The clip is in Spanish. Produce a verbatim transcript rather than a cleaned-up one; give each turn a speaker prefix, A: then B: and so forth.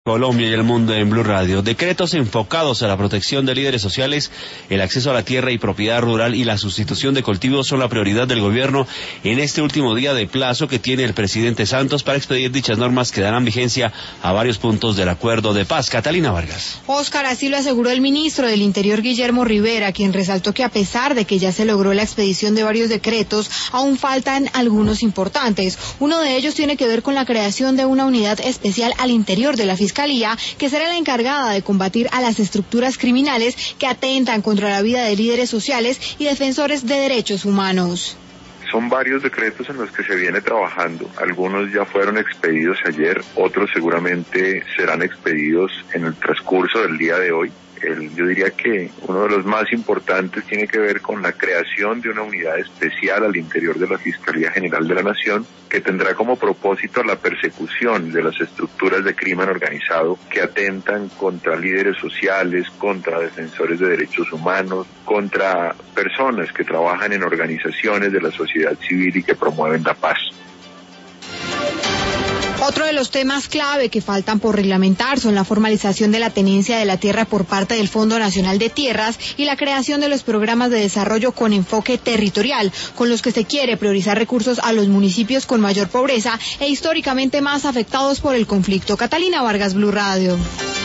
A: Colombia y el mundo en Blue Radio. Decretos enfocados a la protección de líderes sociales, el acceso a la tierra y propiedad rural y la sustitución de cultivos son la prioridad del gobierno en este último día de plazo que tiene el presidente Santos para expedir dichas normas que darán vigencia a varios puntos del acuerdo de paz. Catalina Vargas.
B: Oscar, así lo aseguró el ministro del Interior, Guillermo Rivera, quien resaltó que a pesar de que ya se logró la expedición de varios decretos, aún faltan algunos importantes. Uno de ellos tiene que ver con la creación de una unidad especial al interior de la Fiscalía, que será la encargada de combatir a las estructuras criminales que atentan contra la vida de líderes sociales y defensores de derechos humanos.
C: Son varios decretos en los que se viene trabajando. Algunos ya fueron expedidos ayer, otros seguramente serán expedidos en el transcurso del día de hoy. El, yo diría que uno de los más importantes tiene que ver con la creación de una unidad especial al interior de la Fiscalía General de la Nación que tendrá como propósito la persecución de las estructuras de crimen organizado que atentan contra líderes sociales, contra defensores de derechos humanos, contra personas que trabajan en organizaciones de la sociedad civil y que promueven la paz.
B: Otro de los temas clave que faltan por reglamentar son la formalización de la tenencia de la tierra por parte del Fondo Nacional de Tierras y la creación de los programas de desarrollo con enfoque territorial, con los que se quiere priorizar recursos a los municipios con mayor pobreza e históricamente más afectados por el conflicto. Catalina Vargas, Blue Radio.